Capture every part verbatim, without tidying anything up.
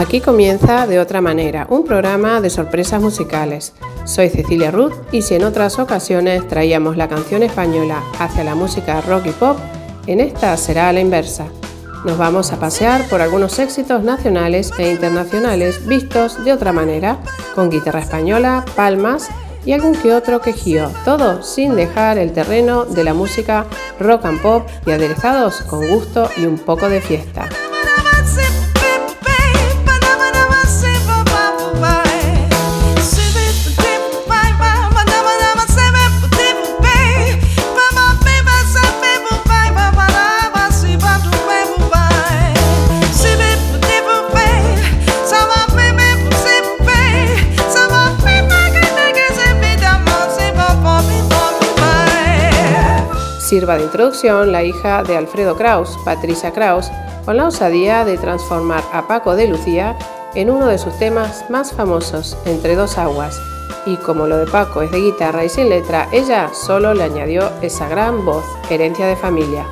Aquí comienza De Otra Manera, un programa de sorpresas musicales. Soy Cecilia Ruth y si en otras ocasiones traíamos la canción española hacia la música rock y pop, en esta será a la inversa. Nos vamos a pasear por algunos éxitos nacionales e internacionales vistos de otra manera, con guitarra española, palmas y algún que otro quejío, todo sin dejar el terreno de la música rock and pop y aderezados con gusto y un poco de fiesta. Sirva de introducción la hija de Alfredo Kraus, Patricia Kraus, con la osadía de transformar a Paco de Lucía en uno de sus temas más famosos, Entre dos aguas. Y como lo de Paco es de guitarra y sin letra, ella solo le añadió esa gran voz, herencia de familia.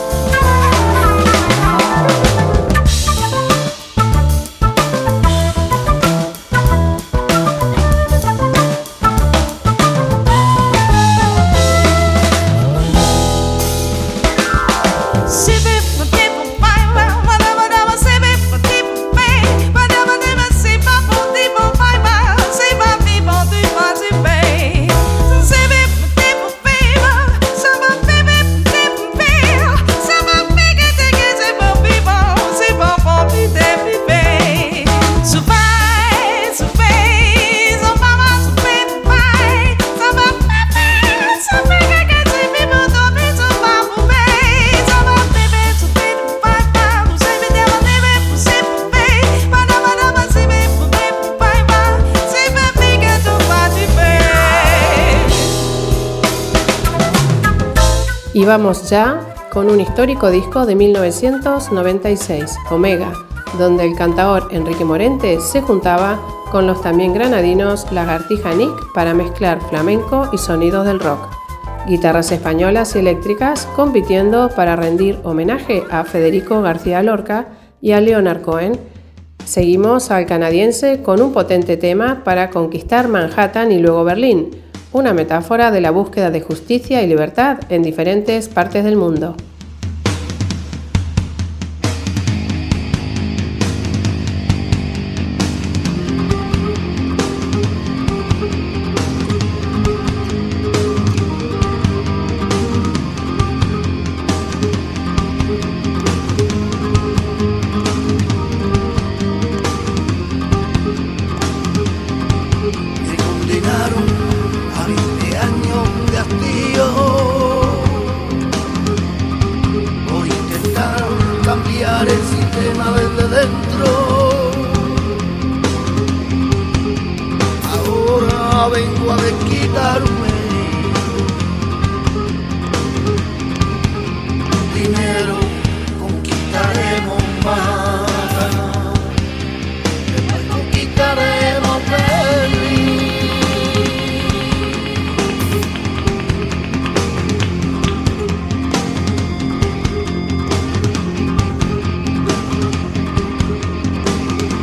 Y vamos ya con un histórico disco de mil novecientos noventa y seis, Omega, donde el cantaor Enrique Morente se juntaba con los también granadinos Lagartija Nick para mezclar flamenco y sonidos del rock. Guitarras españolas y eléctricas compitiendo para rendir homenaje a Federico García Lorca y a Leonard Cohen. Seguimos al canadiense con un potente tema para conquistar Manhattan y luego Berlín, una metáfora de la búsqueda de justicia y libertad en diferentes partes del mundo.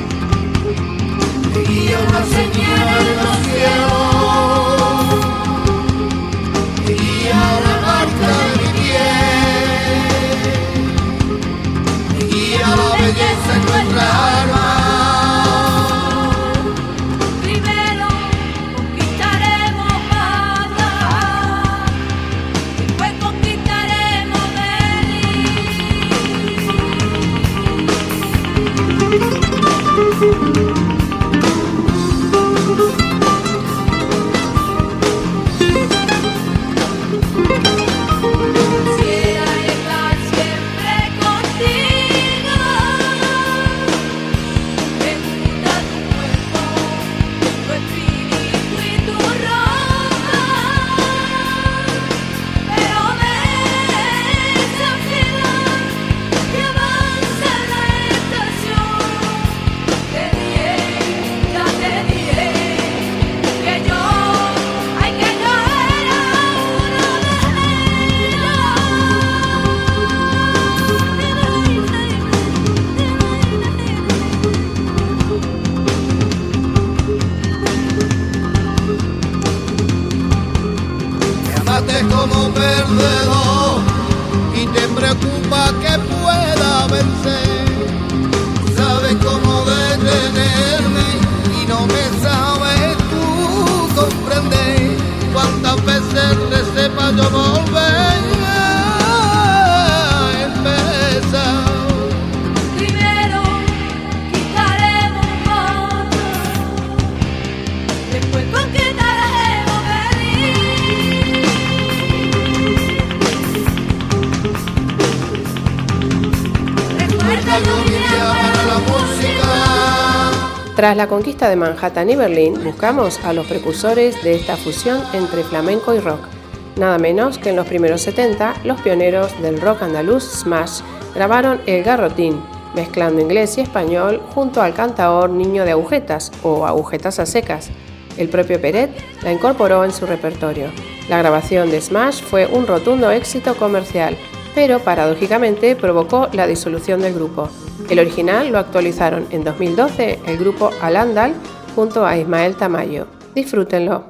Señor de los cielos. los dedos y te preocupa que pueda vencer. Sabes cómo detenerme y no me sabes tú comprender. Cuántas veces te sepa yo volver a empezar. Primero quitaremos fotos, después conquistaremos Berlín. Recuerda lluvia para la música. Tras la conquista de Manhattan y Berlín, buscamos a los precursores de esta fusión entre flamenco y rock. Nada menos que en los primeros setenta, los pioneros del rock andaluz Smash grabaron El Garrotín, mezclando inglés y español junto al cantaor Niño de Agujetas o Agujetas a Secas. El propio Peret la incorporó en su repertorio. La grabación de Smash fue un rotundo éxito comercial, pero paradójicamente provocó la disolución del grupo. El original lo actualizaron en dos mil doce el grupo Al-Ándal junto a Ismael Tamayo. Disfrútenlo.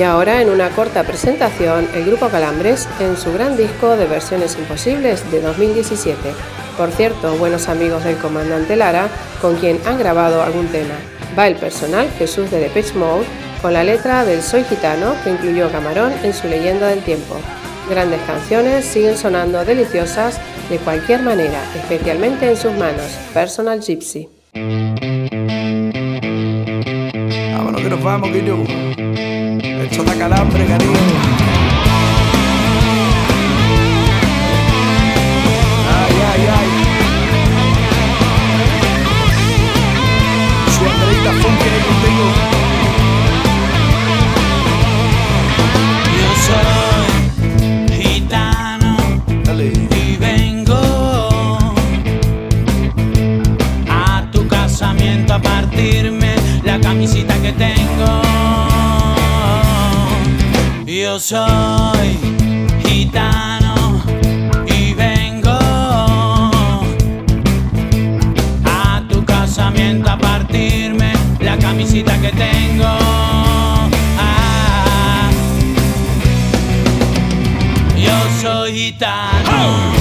Y ahora, en una corta presentación, el grupo Calambres en su gran disco de Versiones Imposibles de dos mil diecisiete. Por cierto, buenos amigos del comandante Lara, con quien han grabado algún tema. Va el personal Jesús de Depeche Mode, con la letra del Soy Gitano, que incluyó Camarón en su Leyenda del Tiempo. Grandes canciones siguen sonando deliciosas de cualquier manera, especialmente en sus manos. Personal Gypsy. Vámonos que nos vamos, que yo. Esto da calambre, cariño. Ay, ay, ay. Su Andreita Funky ahí contigo. Yo soy gitano. Dale. Y vengo a tu casamiento a partirme la camisita que tengo. Yo soy gitano y vengo a tu casamiento a partirme la camisita que tengo. Ah, yo soy gitano.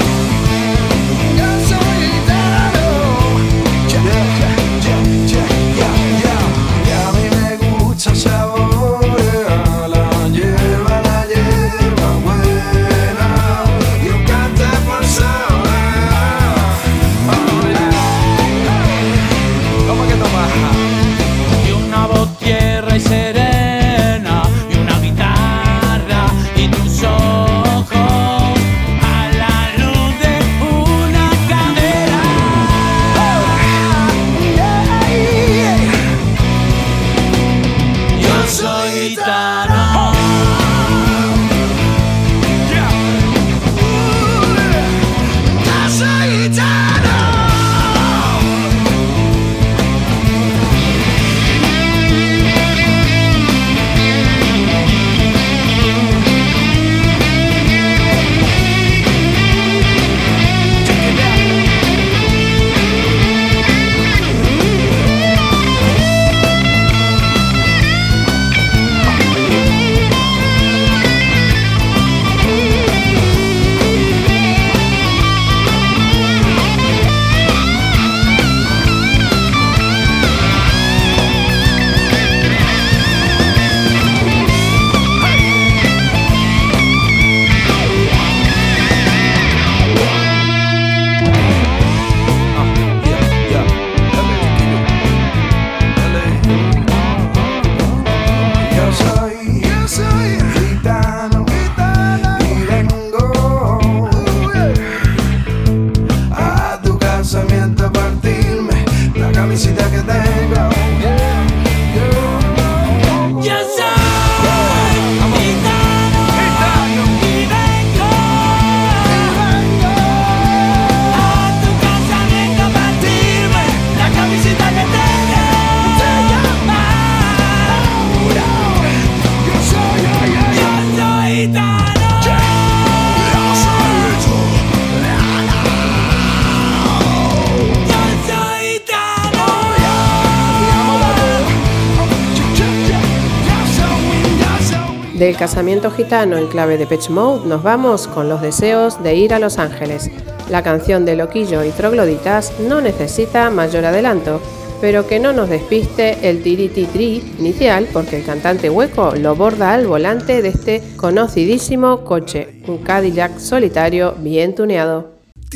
Del casamiento gitano en clave de Depeche Mode nos vamos con Los deseos de ir a Los Ángeles. La canción de Loquillo y Trogloditas no necesita mayor adelanto, pero que no nos despiste el tirititri inicial, porque el cantante Hueco lo borda al volante de este conocidísimo coche, un Cadillac solitario bien tuneado.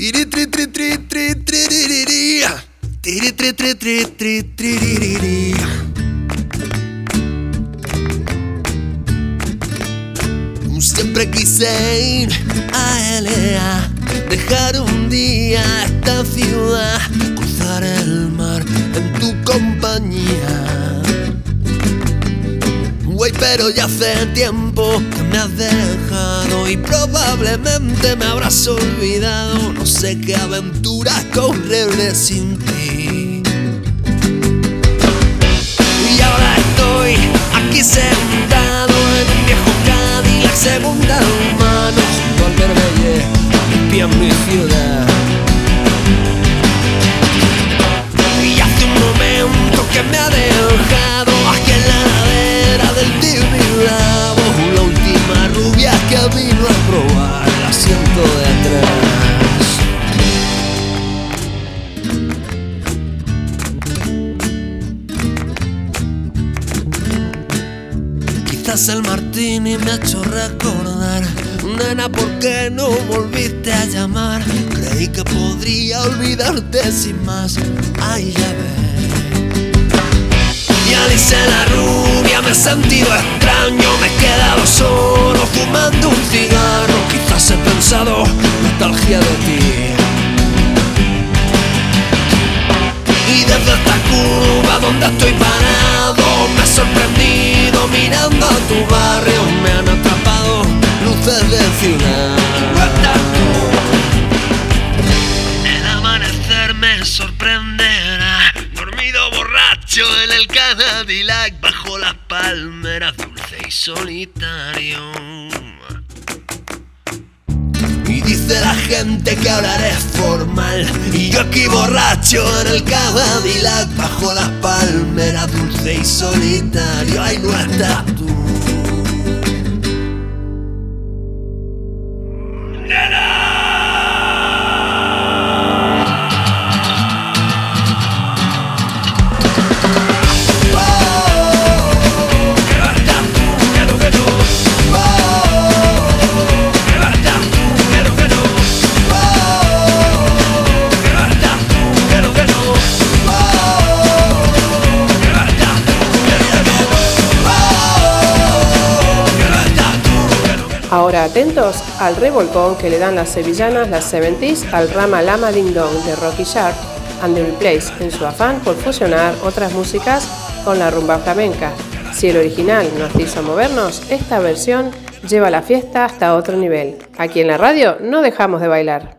Siempre quise ir a L A, dejar un día esta ciudad, cruzar el mar en tu compañía. Güey, pero ya hace tiempo que me has dejado y probablemente me habrás olvidado. No sé qué aventuras correré sin ti. Y ahora estoy aquí sentado en un viejo Cadillac segunda mano, junto al Marbella, un pie en mi ciudad. Y hace un momento que me ha dejado aquí en la ladera del Divinidad. ni me ha hecho recordar. Nena, ¿por qué no volviste a llamar? Creí que podría olvidarte sin más. Ay, ya ves. Y Alice la rubia, me he sentido extraño. Me he quedado solo fumando un cigarro. Quizás he pensado nostalgia de ti. Y desde esta curva donde estoy parado me he sorprendido mirando a tu barrio. Me han atrapado luces de ciudad. El amanecer me sorprenderá, dormido borracho en el Cadillac, bajo las palmeras, dulce y solitario. Y dice la gente que ahora eres formal, y yo aquí borracho en el Cadillac, bajo las palmeras, dulce y solitario. Ay, no estás tú. Ahora atentos al revolcón que le dan las sevillanas, las seventies, al Rama Lama Ding Dong de Rocky Sharp and the Replace, en su afán por fusionar otras músicas con la rumba flamenca. Si el original nos hizo movernos, esta versión lleva la fiesta hasta otro nivel. Aquí en la radio no dejamos de bailar.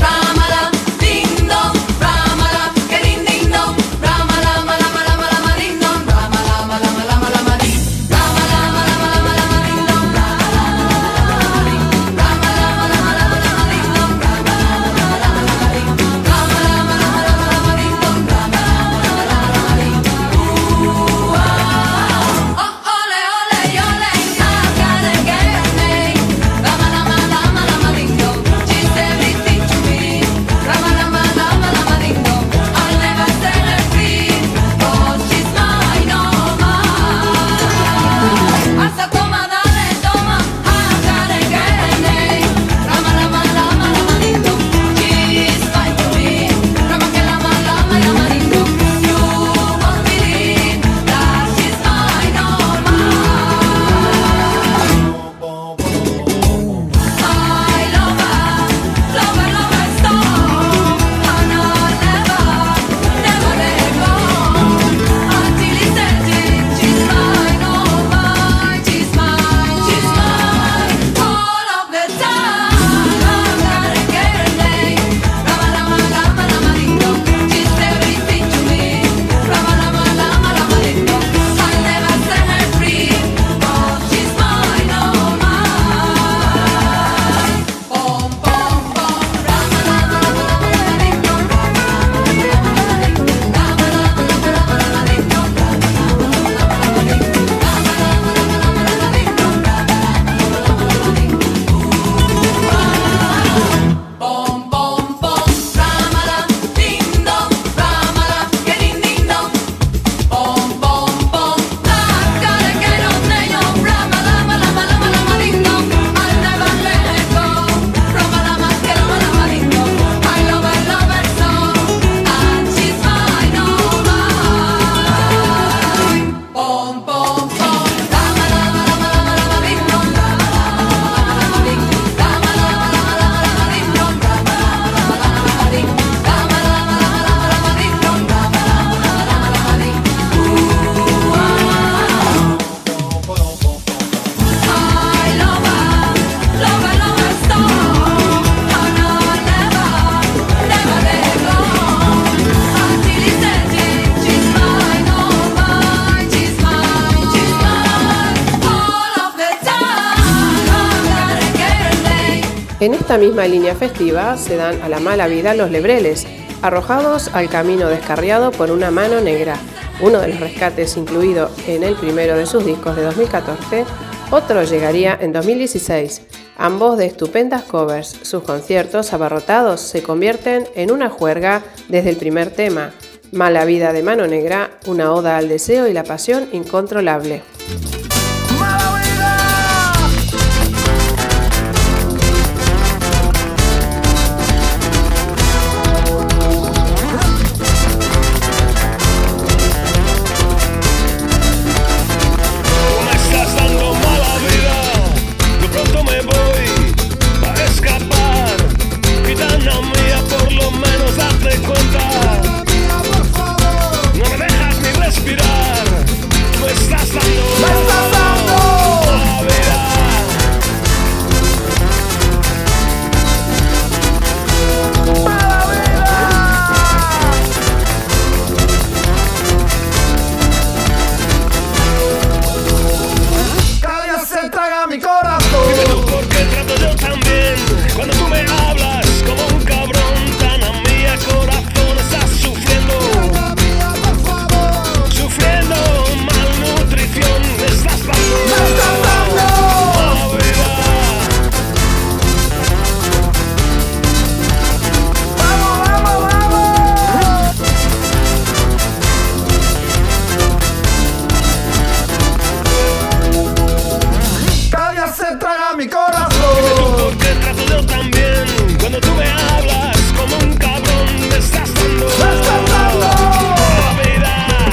En esta misma línea festiva se dan a la mala vida los lebreles, arrojados al camino descarriado por una mano negra, uno de los rescates incluido en el primero de sus discos de dos mil catorce, otro llegaría en dos mil dieciséis, ambos de estupendas covers. Sus conciertos abarrotados se convierten en una juerga desde el primer tema, Mala vida de Mano Negra, una oda al deseo y la pasión incontrolable. Mala vida. corazón. Dime tú por qué trato yo también cuando tú me hablas como un cabrón. Tan a mí el corazón estás sufriendo, sufriendo malnutrición, me estás dando, me estás dando la vida. Vamos, vamos, vamos. Cada día se traga mi corazón. Dime tú por qué trato yo también cuando tú me hablas como un cabrón, me estás dando, Me estás dando la vida.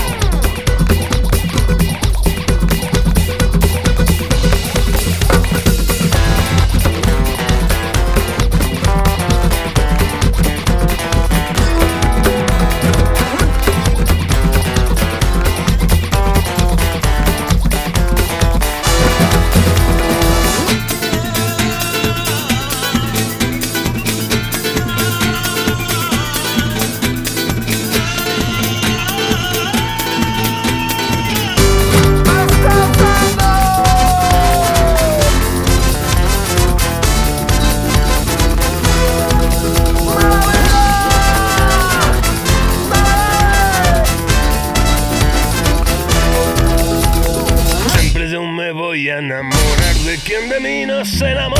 Siempre yo me voy a enamorar de quien de mí no se enamora.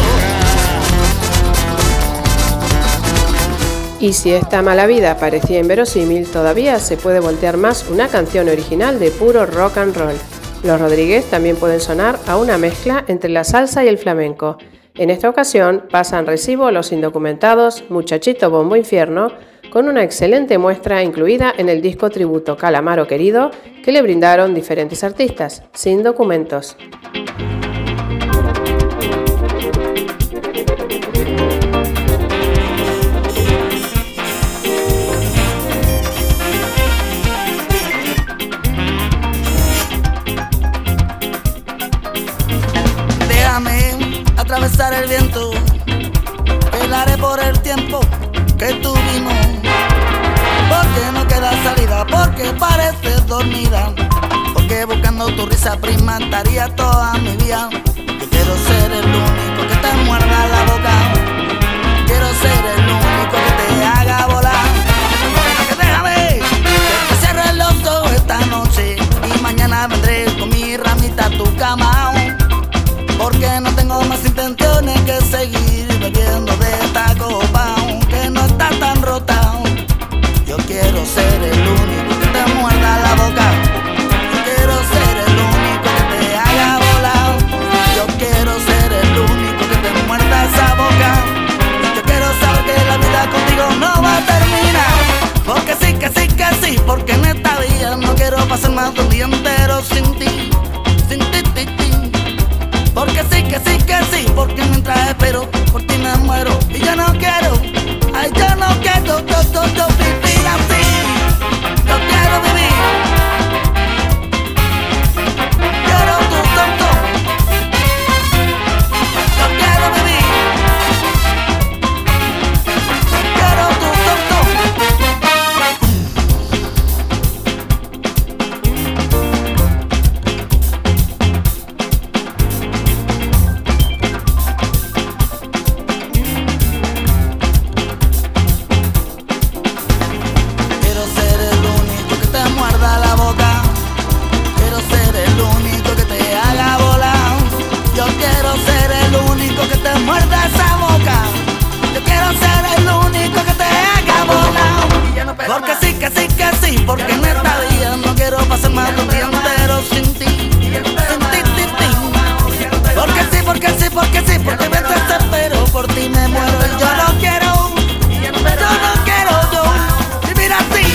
Y si esta mala vida parecía inverosímil, todavía se puede voltear más una canción original de puro rock and roll. Los Rodríguez también pueden sonar a una mezcla entre la salsa y el flamenco. En esta ocasión pasan recibo los indocumentados Muchachito Bombo Infierno, con una excelente muestra incluida en el disco tributo Calamaro Querido que le brindaron diferentes artistas, sin documentos. Déjame atravesar el viento, velaré por el tiempo que tuvimos, porque no queda salida, porque pareces dormida, porque buscando tu risa prima estaría toda mi vida. Yo quiero ser el único que te muerda la boca, quiero ser el único que te haga volar. Que déjame que te cierre los ojos esta noche y mañana vendré con mi ramita a tu cama, porque no tengo más intenciones que seguir bebiendo de esta copa, aunque no está tan rota. Yo quiero ser el único que te muerda la boca, yo quiero ser el único que te haga volar, yo quiero ser el único que te muerda esa boca. Yo quiero saber que la vida contigo no va a terminar, porque sí, que sí, que sí, porque en esta vida no quiero pasar más de un día entero sin ti, sin ti, ti, ti. Porque sí, que sí, que sí, porque mientras espero por ti me muero. Y yo no quiero, ay, yo no quiero, yo, yo, yo vivir así. Yo quiero vivir, quiero tu tonto. Yo quiero vivir, quiero tu tonto. Porque sí, que sí, que sí, porque en esta vida no quiero pasar más de un día entero sin ti, sin ti, ti, ti. Porque sí, porque sí, porque sí, porque me desespero, por ti me muero y yo no quiero, yo no quiero yo vivir así.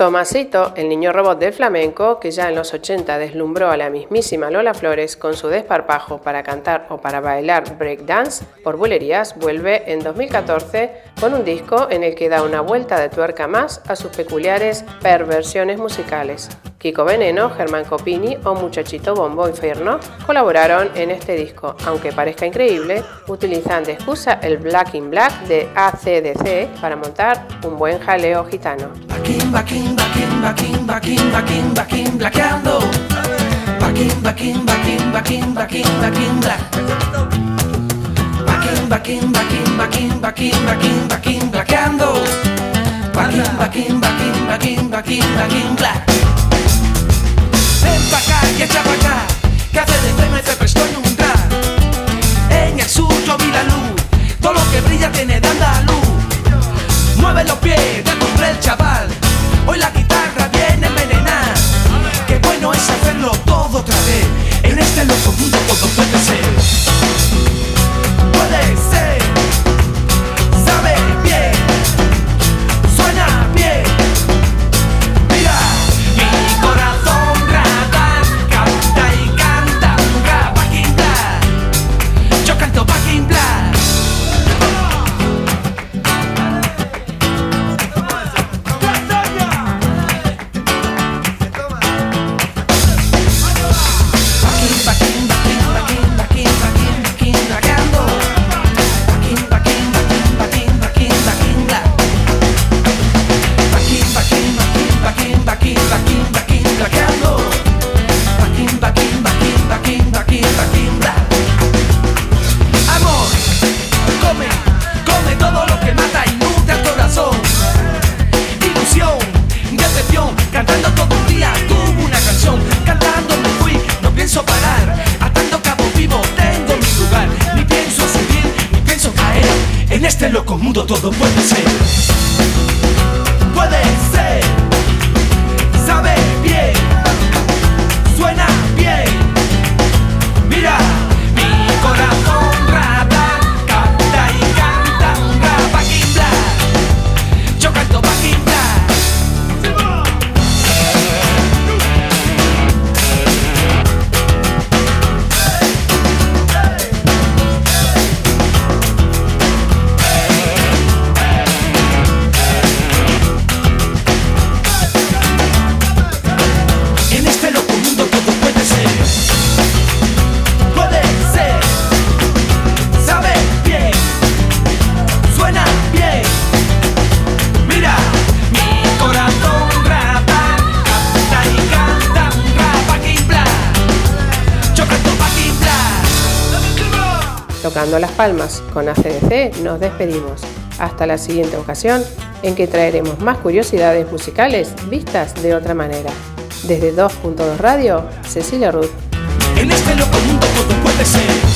Tomasito, el niño robot del flamenco, que ya en los ochenta deslumbró a la mismísima Lola Flores con su desparpajo para cantar o para bailar breakdance por bulerías, vuelve en dos mil catorce con un disco en el que da una vuelta de tuerca más a sus peculiares perversiones musicales. Kiko Veneno, Germán Copini o Muchachito Bombo Infierno colaboraron en este disco. Aunque parezca increíble, utilizan de excusa el Black in Black de A C D C para montar un buen jaleo gitano. Baquín, baquín, baquín, baquín, baquín, baquín, baquín, blaqueando. Baquín, baquín, baquín, baquín, baquín, baquín, black. Baquín, baquín, baquín, baquín, baquín, baquín, baquín, blaqueando. Baquín, baquín, baquín, baquín, baquín, baquín, black. Ven pa' acá y echa pa' acá, que hace de fe me se prestó en un track. En el sur yo vi la luz, todo lo que brilla tiene de andaluz. Mueve los pies, te compré el chaval, hoy la guitarra viene envenenada. Qué bueno es hacerlo todo otra vez, en este loco mundo todo puede ser. Puede ser, sabe bien, suena bien. Mira, mi corazón rata, canta y canta, nunca Baquín Black. Yo canto Baquín Black. Loco mundo todo puede ser. Puede ser, sabe bien, suena bien. Mira, mi corazón rata, canta y canta un rap Baquín Black. Yo canto Baquín Black. Tocando las palmas con A C D C nos despedimos. Hasta la siguiente ocasión en que traeremos más curiosidades musicales vistas de otra manera. Desde dos punto dos Radio, Cecilia Ruth. En este loco mundo todo puede ser.